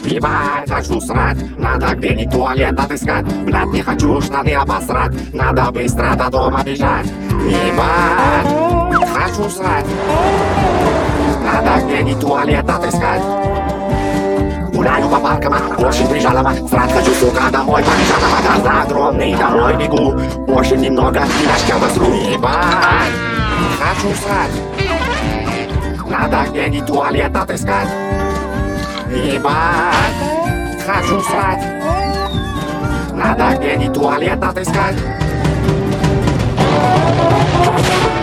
Ебать, хочу срать, надо где-нибудь туалет отыскать. Блядь, не хочу штаны обосрать, надо быстро до дома бежать. Ебать, хочу срать, надо где-нибудь туалет отыскать. Гуляю по паркам, очень прижалова. Срать хочу, сука, домой побежала. За огромный домой бегу, очень немного, иначе обосру. Ебать, хочу срать, надо где-нибудь туалет отыскать. Ебать, хочу срать, надо где-нибудь туалет отыскать.